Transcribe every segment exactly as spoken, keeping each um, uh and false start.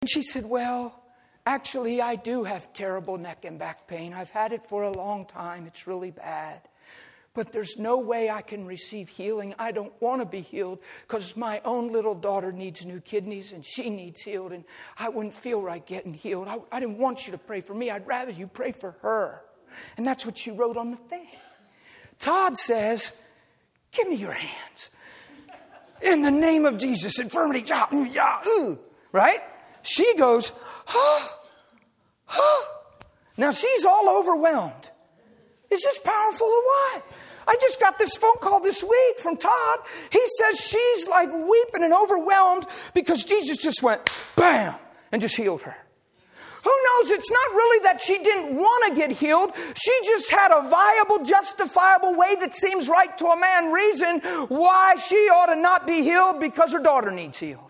And she said, well, actually, I do have terrible neck and back pain. I've had it for a long time. It's really bad. But there's no way I can receive healing. I don't want to be healed because my own little daughter needs new kidneys and she needs healed. And I wouldn't feel right getting healed. I, I didn't want you to pray for me. I'd rather you pray for her. And that's what she wrote on the thing. Todd says, give me your hands. In the name of Jesus, infirmity, yeah, yeah, ooh, right? She goes, huh, huh. Now she's all overwhelmed. Is this powerful or what? I just got this phone call this week from Todd. He says she's like weeping and overwhelmed because Jesus just went, bam, and just healed her. Who knows? It's not really that she didn't want to get healed. She just had a viable, justifiable way that seems right to a man reason why she ought to not be healed because her daughter needs healed.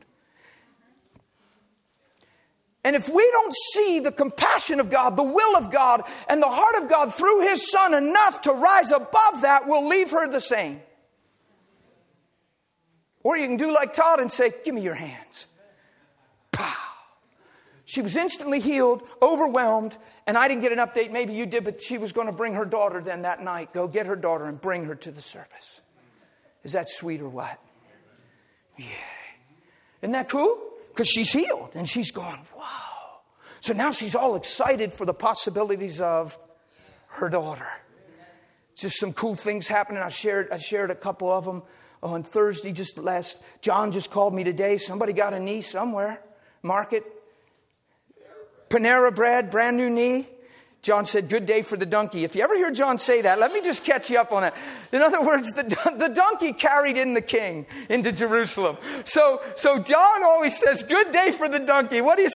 And if we don't see the compassion of God, the will of God, and the heart of God through His Son enough to rise above that, we'll leave her the same. Or you can do like Todd and say, give me your hands. Pow. She was instantly healed, overwhelmed, and I didn't get an update. Maybe you did, but she was going to bring her daughter then that night. Go get her daughter and bring her to the service. Is that sweet or what? Yeah. Isn't that cool? Because she's healed and she's gone, wow. So now she's all excited for the possibilities of her daughter. Just some cool things happening. I shared, I shared a couple of them on Thursday. Just last, John just called me today. Somebody got a knee somewhere. Market. Panera Bread, brand new knee. John said, good day for the donkey. If you ever hear John say that, let me just catch you up on it. In other words, the, the donkey carried in the king into Jerusalem. So, so John always says, good day for the donkey. What do you